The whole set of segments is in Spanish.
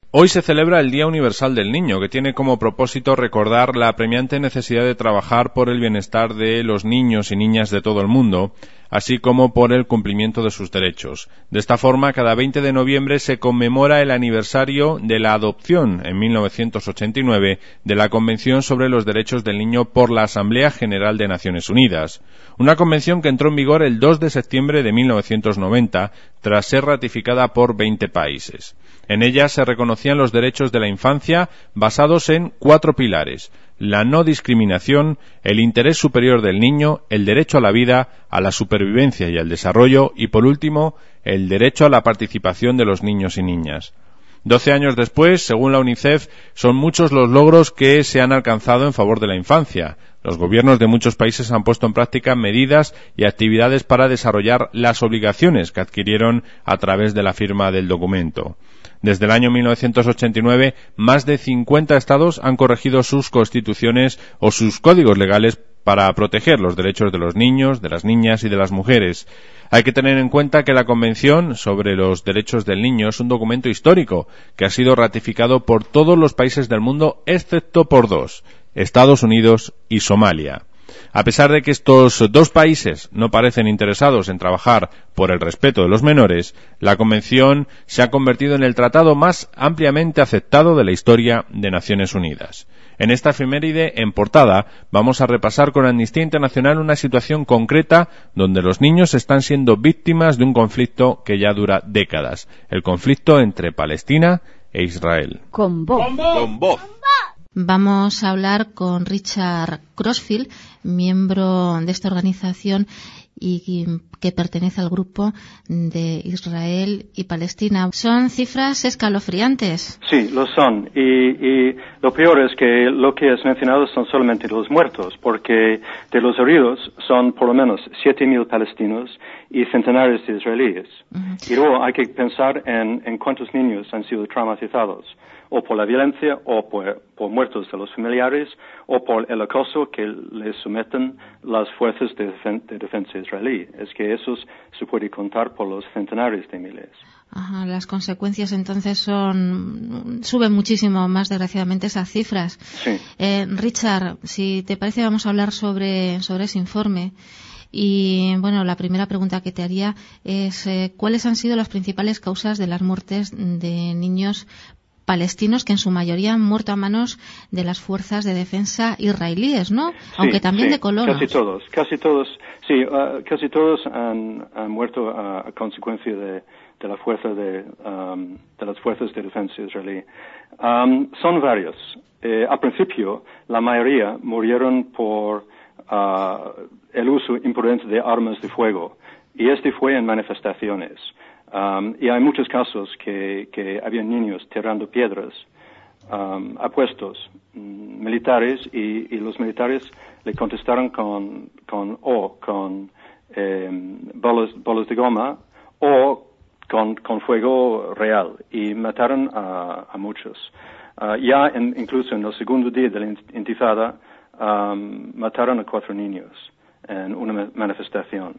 Hoy se celebra el Día Universal del Niño, que tiene como propósito recordar la apremiante necesidad de trabajar por el bienestar de los niños y niñas de todo el mundo, así como por el cumplimiento de sus derechos. De esta forma, cada 20 de noviembre se conmemora el aniversario de la adopción, en 1989, de la Convención sobre los Derechos del Niño por la Asamblea General de Naciones Unidas. Una convención que entró en vigor el 2 de septiembre de 1990, tras ser ratificada por 20 países. En ella se reconocían los derechos de la infancia basados en 4 pilares: la no discriminación, el interés superior del niño, el derecho a la vida, a la supervivencia y al desarrollo y, por último, el derecho a la participación de los niños y niñas. 12 años después, según la UNICEF, son muchos los logros que se han alcanzado en favor de la infancia. Los gobiernos de muchos países han puesto en práctica medidas y actividades para desarrollar las obligaciones que adquirieron a través de la firma del documento. Desde el año 1989, más de 50 estados han corregido sus constituciones o sus códigos legales para proteger los derechos de los niños, de las niñas y de las mujeres. Hay que tener en cuenta que la Convención sobre los Derechos del Niño es un documento histórico que ha sido ratificado por todos los países del mundo excepto por 2, Estados Unidos y Somalia. A pesar de que estos 2 países no parecen interesados en trabajar por el respeto de los menores, la Convención se ha convertido en el tratado más ampliamente aceptado de la historia de Naciones Unidas. En esta efeméride en portada vamos a repasar con Amnistía Internacional una situación concreta donde los niños están siendo víctimas de un conflicto que ya dura décadas, el conflicto entre Palestina e Israel. Con voz. Con voz. Vamos a hablar con Richard Crossfield, miembro de esta organización y que pertenece al grupo de Israel y Palestina. Son cifras escalofriantes. Sí, lo son. Y lo peor es que lo que has mencionado son solamente los muertos, porque de los heridos son por lo menos 7.000 palestinos y centenares de israelíes. Uh-huh. Y luego hay que pensar en cuántos niños han sido traumatizados, o por la violencia, o por muertos de los familiares, o por el acoso que les someten las fuerzas de defensa israelí. Es que eso se puede contar por los centenares de miles. Ajá, las consecuencias entonces suben muchísimo más, desgraciadamente, esas cifras. Sí. Richard, si te parece, vamos a hablar sobre ese informe. Y, bueno, la primera pregunta que te haría es ¿cuáles han sido las principales causas de las muertes de niños palestinos que en su mayoría han muerto a manos de las fuerzas de defensa israelíes, ¿no? Aunque también de colonos. Casi todos han muerto a consecuencia de la fuerza de las fuerzas de defensa israelí. Son varios. Al principio, la mayoría murieron por el uso imprudente de armas de fuego, y este fue en manifestaciones. Y hay muchos casos que había niños tirando piedras a puestos militares y los militares le contestaron con bolas de goma o con fuego real, y mataron a muchos. Incluso en el segundo día de la intifada mataron a 4 niños en una manifestación.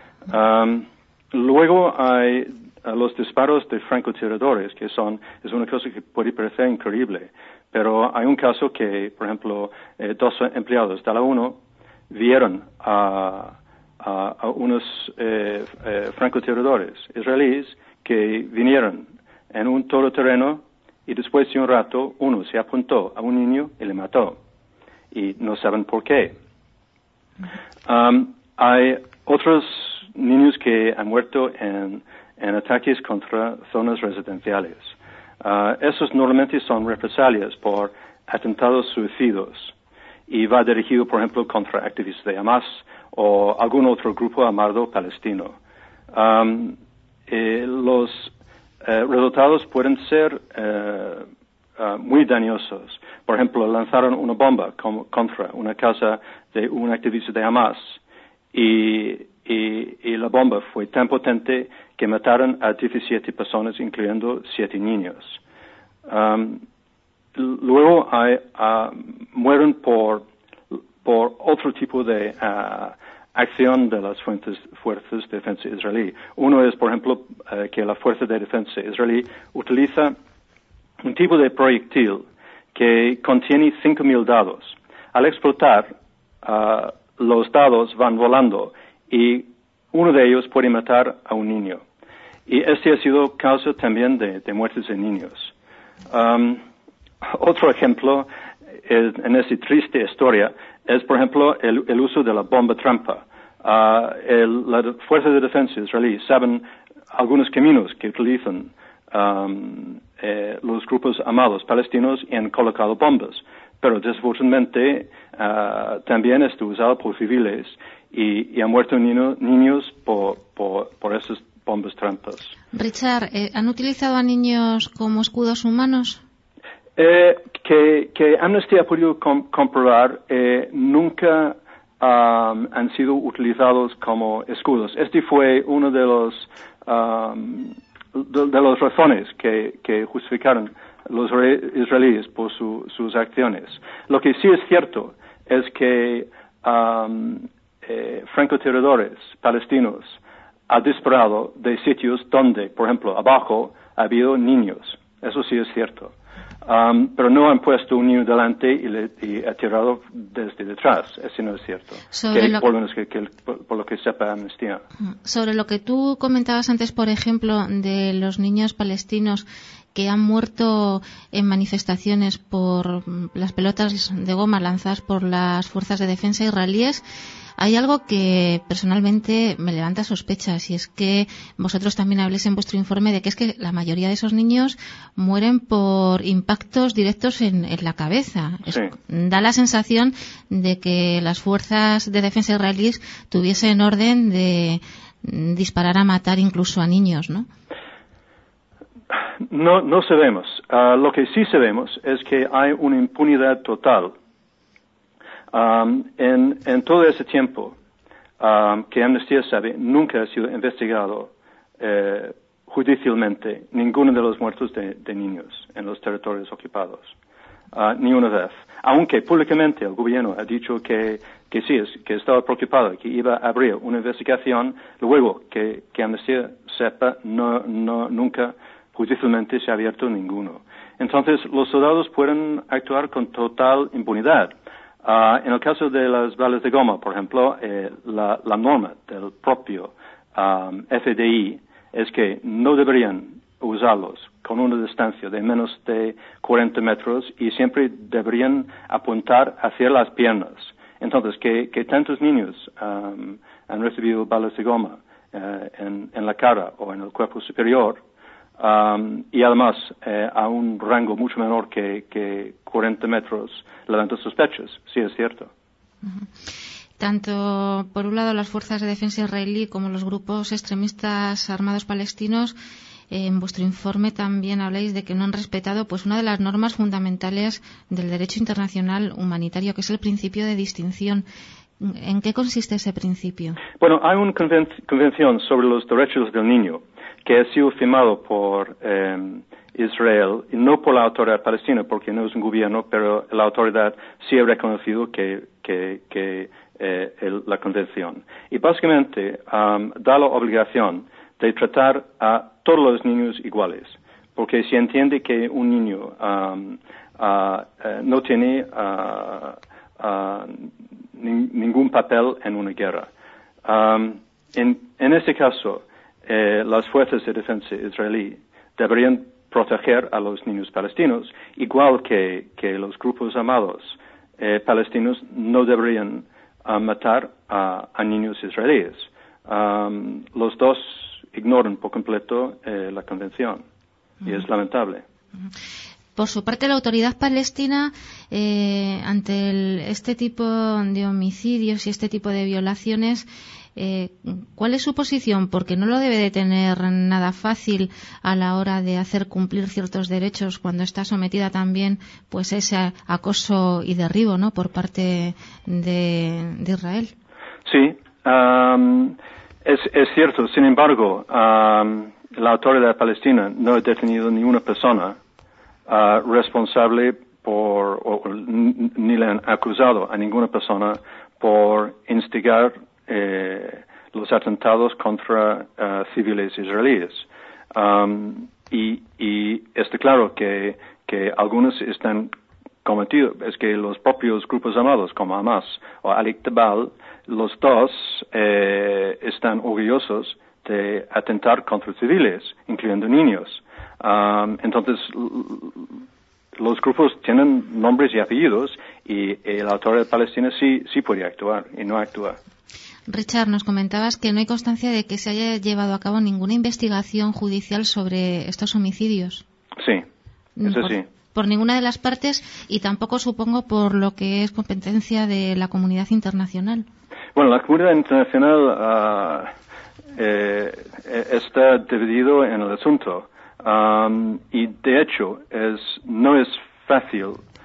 Luego hay los disparos de francotiradores, que es una cosa que puede parecer increíble, pero hay un caso que, por ejemplo, 2 empleados de la ONU vieron a unos francotiradores israelíes que vinieron en un todoterreno, y después de un rato uno se apuntó a un niño y le mató, y no saben por qué. Hay otros niños que han muerto en ataques contra zonas residenciales. Esos normalmente son represalias por atentados suicidas, y va dirigido, por ejemplo, contra activistas de Hamas o algún otro grupo armado palestino. Los resultados pueden ser muy dañosos. Por ejemplo, lanzaron una bomba contra una casa de un activista de Hamas, y la bomba fue tan potente que mataron a 17 personas, incluyendo 7 niños. Luego mueren por otro tipo de acción de las fuerzas de defensa israelí. Uno es, por ejemplo, que la fuerza de defensa israelí utiliza un tipo de proyectil que contiene 5.000 dados. Al explotar, los dados van volando y uno de ellos puede matar a un niño. Y este ha sido causa también de muertes de niños. Otro ejemplo en esta triste historia es, por ejemplo, el uso de la bomba trampa. Las fuerzas de defensa israelíes saben algunos caminos que utilizan los grupos armados palestinos y han colocado bombas, pero desafortunadamente también está usado por civiles y han muerto niños por esas bombas trampas. Richard, ¿han utilizado a niños como escudos humanos? Que Amnesty ha podido comprobar, nunca han sido utilizados como escudos. Este fue uno de las razones que justificaron los israelíes por sus acciones. Lo que sí es cierto es que francotiradores palestinos han disparado de sitios donde, por ejemplo, abajo ha habido niños. Eso sí es cierto. Pero no han puesto un niño delante y ha tirado desde detrás. Eso no es cierto. Por lo que sepa Amnistía. Sobre lo que tú comentabas antes, por ejemplo, de los niños palestinos que han muerto en manifestaciones por las pelotas de goma lanzadas por las fuerzas de defensa israelíes, hay algo que personalmente me levanta sospechas, y es que vosotros también habléis en vuestro informe de que es que la mayoría de esos niños mueren por impactos directos en la cabeza. Sí. Da la sensación de que las fuerzas de defensa israelíes tuviesen orden de disparar a matar incluso a niños, ¿no? No sabemos. Lo que sí sabemos es que hay una impunidad total. En todo ese tiempo que Amnistía sabe, nunca ha sido investigado judicialmente ninguno de los muertos de niños en los territorios ocupados. Ni una vez. Aunque públicamente el gobierno ha dicho que sí, que estaba preocupado, que iba a abrir una investigación, luego que Amnistía sepa, nunca judicialmente se ha abierto ninguno. Entonces, los soldados pueden actuar con total impunidad. En el caso de las balas de goma, por ejemplo, la norma del propio FDI es que no deberían usarlos con una distancia de menos de 40 metros y siempre deberían apuntar hacia las piernas. Entonces, que tantos niños han recibido balas de goma en la cara o en el cuerpo superior, y además a un rango mucho menor que 40 metros, levanta sospechas, sí es cierto. Uh-huh. Tanto, por un lado, las fuerzas de defensa israelí como los grupos extremistas armados palestinos, en vuestro informe también habláis de que no han respetado pues una de las normas fundamentales del derecho internacional humanitario, que es el principio de distinción. ¿En qué consiste ese principio? Bueno, hay una convención sobre los derechos del niño que ha sido firmado por Israel, y no por la autoridad palestina, porque no es un gobierno, pero la autoridad sí ha reconocido la convención. Y básicamente da la obligación de tratar a todos los niños iguales, porque se entiende que un niño no tiene ningún papel en una guerra. En este caso, las fuerzas de defensa israelí deberían proteger a los niños palestinos, igual que los grupos armados palestinos no deberían matar a niños israelíes. Los dos ignoran por completo la convención, y es lamentable. Por su parte, la autoridad palestina, ante este tipo de homicidios y este tipo de violaciones, ¿cuál es su posición? Porque no lo debe de tener nada fácil a la hora de hacer cumplir ciertos derechos cuando está sometida también pues ese acoso y derribo, ¿no?, por parte de Israel. Sí, es cierto. Sin embargo, la autoridad palestina no ha detenido ni una persona responsable ni le han acusado a ninguna persona por instigar los atentados contra civiles israelíes. Y está claro que que algunos están cometidos, es que los propios grupos armados como Hamas o Al-Iqtibal, los dos están orgullosos de atentar contra civiles, incluyendo niños. Entonces, los grupos tienen nombres y apellidos y la autoridad palestina sí puede actuar y no actúa. Richard, nos comentabas que no hay constancia de que se haya llevado a cabo ninguna investigación judicial sobre estos homicidios. Sí, eso sí. Por ninguna de las partes y tampoco, supongo, por lo que es competencia de la comunidad internacional. Bueno, la comunidad internacional está dividido en el asunto y, de hecho, no es fácil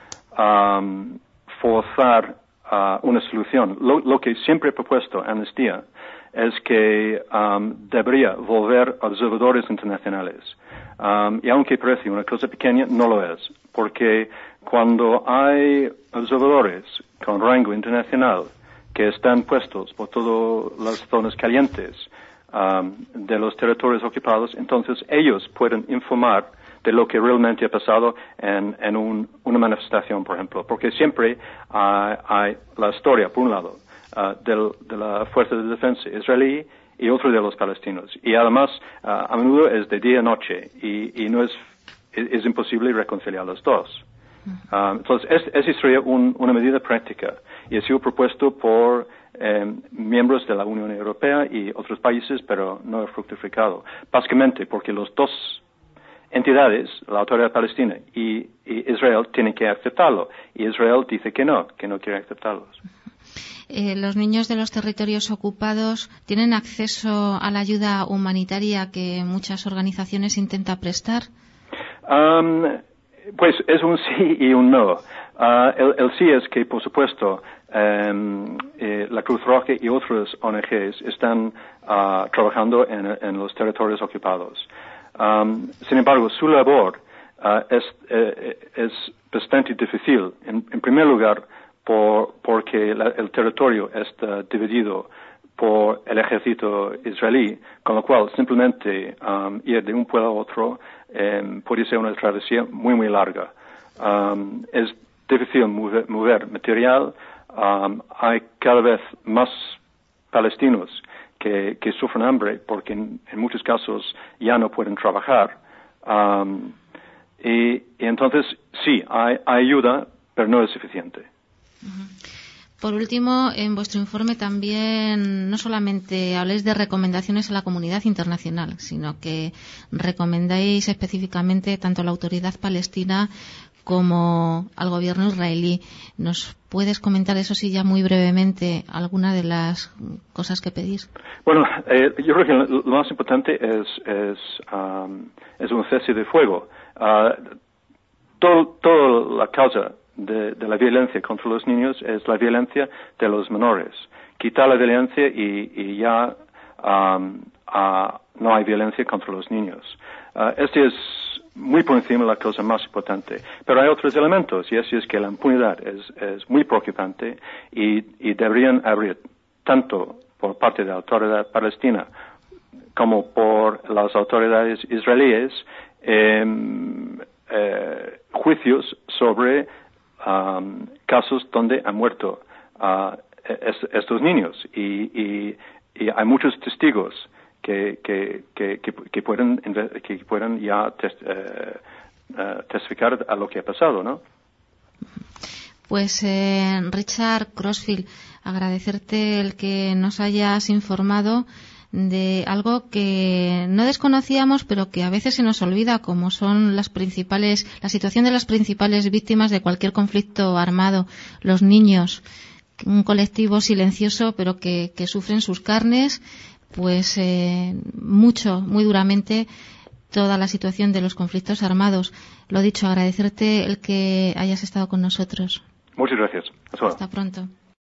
forzar una solución. Lo que siempre he propuesto Amnistía es que debería volver observadores internacionales. Y aunque parece una cosa pequeña, no lo es, porque cuando hay observadores con rango internacional que están puestos por todas las zonas calientes de los territorios ocupados, entonces ellos pueden informar de lo que realmente ha pasado en una manifestación, por ejemplo, porque siempre hay la historia, por un lado, de la Fuerza de Defensa israelí y otro de los palestinos. Y además, a menudo es de día a noche y no es imposible reconciliar los dos. Entonces, esa sería una medida práctica y ha sido propuesto por miembros de la Unión Europea y otros países, pero no ha fructificado. Básicamente porque los dos entidades, la autoridad palestina y Israel, tienen que aceptarlo. Y Israel dice que no quiere aceptarlos. ¿Los niños de los territorios ocupados tienen acceso a la ayuda humanitaria que muchas organizaciones intentan prestar? Pues es un sí y un no. El sí es que, por supuesto, la Cruz Roja y otras ONGs están trabajando en los territorios ocupados. Sin embargo, su labor es bastante difícil. En primer lugar, porque el territorio está dividido por el ejército israelí, con lo cual simplemente ir de un pueblo a otro puede ser una travesía muy, muy larga. Es difícil mover material. Hay cada vez más palestinos que sufren hambre porque en muchos casos ya no pueden trabajar. Y entonces, sí, hay ayuda, pero no es suficiente. Por último, en vuestro informe también no solamente habláis de recomendaciones a la comunidad internacional, sino que recomendáis específicamente tanto a la autoridad palestina como al gobierno israelí. ¿Nos puedes comentar, eso sí, ya muy brevemente, alguna de las cosas que pedís? Bueno, yo creo que lo más importante es un cese de fuego. Toda la causa de la violencia contra los niños es la violencia de los menores. Quitar la violencia y ya no hay violencia contra los niños. Este es muy por encima la cosa más importante. Pero hay otros elementos, y así es que la impunidad es muy preocupante y deberían abrir, tanto por parte de la autoridad palestina como por las autoridades israelíes, juicios sobre casos donde han muerto estos niños y hay muchos testigos que pueden ya testificar a lo que ha pasado, ¿no? Pues Richard Crossfield, agradecerte el que nos hayas informado de algo que no desconocíamos, pero que a veces se nos olvida, como son la situación de las principales víctimas de cualquier conflicto armado, los niños, un colectivo silencioso, pero que sufren sus carnes, pues muy duramente, toda la situación de los conflictos armados. Lo dicho, agradecerte el que hayas estado con nosotros. Muchas gracias. Hasta pronto.